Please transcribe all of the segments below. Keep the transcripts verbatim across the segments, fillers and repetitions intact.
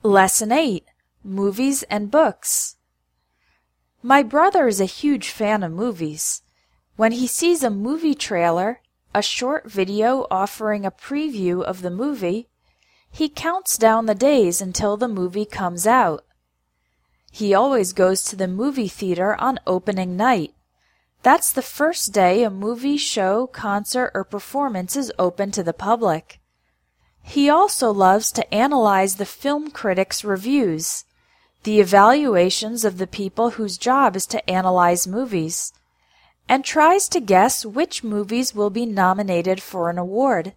Lesson eight. Movies and Books. My brother is a huge fan of movies. When he sees a movie trailer, a short video offering a preview of the movie, he counts down the days until the movie comes out. He always goes to the movie theater on opening night. That's the first day a movie, show, concert, or performance is open to the public. He also loves to analyze the film critics' reviews, the evaluations of the people whose job is to analyze movies, and tries to guess which movies will be nominated for an award.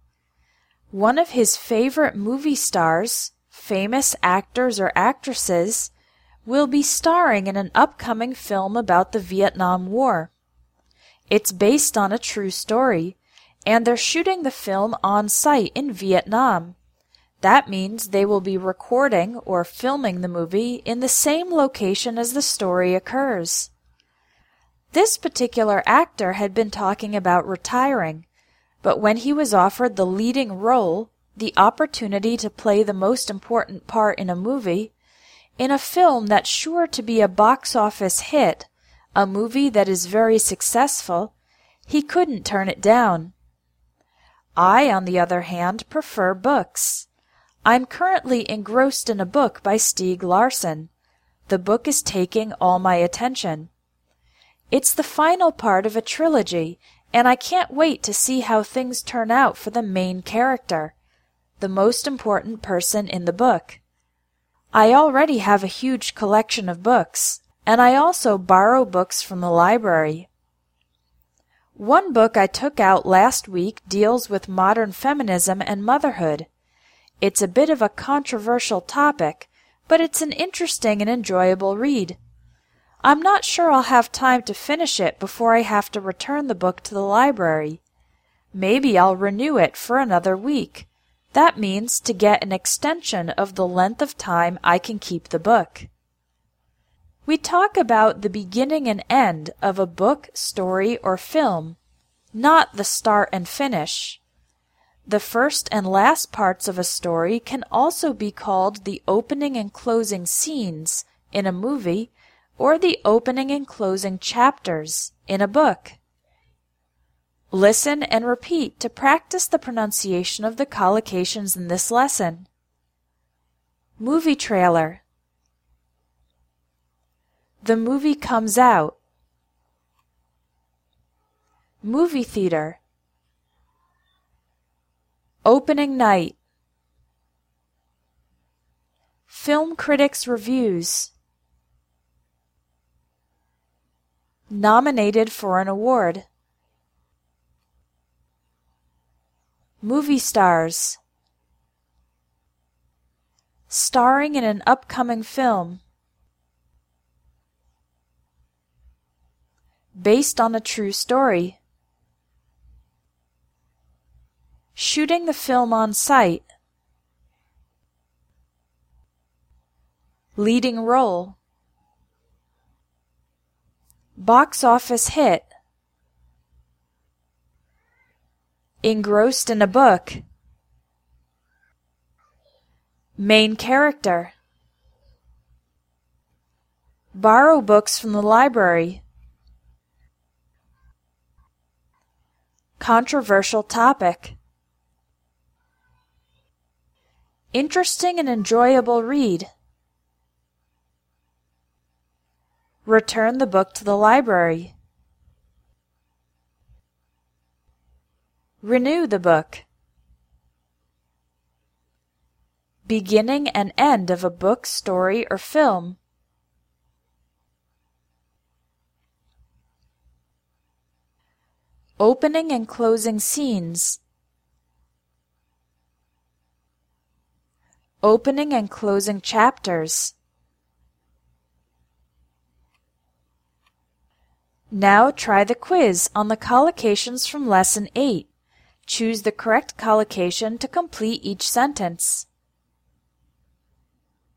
One of his favorite movie stars, famous actors or actresses, will be starring in an upcoming film about the Vietnam War. It's based on a true story, and they're shooting the film on site in Vietnam. That means they will be recording or filming the movie in the same location as the story occurs. This particular actor had been talking about retiring, but when he was offered the leading role, the opportunity to play the most important part in a movie, in a film that's sure to be a box office hit, a movie that is very successful, he couldn't turn it down. I, on the other hand, prefer books. I'm currently engrossed in a book by Stieg Larsson. The book is taking all my attention. It's the final part of a trilogy, and I can't wait to see how things turn out for the main character, the most important person in the book. I already have a huge collection of books, and I also borrow books from the library. One book I took out last week deals with modern feminism and motherhood. It's a bit of a controversial topic, but it's an interesting and enjoyable read. I'm not sure I'll have time to finish it before I have to return the book to the library. Maybe I'll renew it for another week. That means to get an extension of the length of time I can keep the book. We talk about the beginning and end of a book, story, or film, not the start and finish. The first and last parts of a story can also be called the opening and closing scenes in a movie or the opening and closing chapters in a book. Listen and repeat to practice the pronunciation of the collocations in this lesson. Movie trailer. The movie comes out. Movie theater. Opening night. Film critics' reviews. Nominated for an award. Movie stars. Starring in an upcoming film. Based on a true story. Shooting the film on site. Leading role. Box office hit. Engrossed in a book. Main character. Borrow books from the library. Controversial topic. Interesting and enjoyable read. Return the book to the library. Renew the book. Beginning and end of a book, story, or film. Opening and closing scenes. Opening and closing chapters. Now try the quiz on the collocations from Lesson eight. Choose the correct collocation to complete each sentence.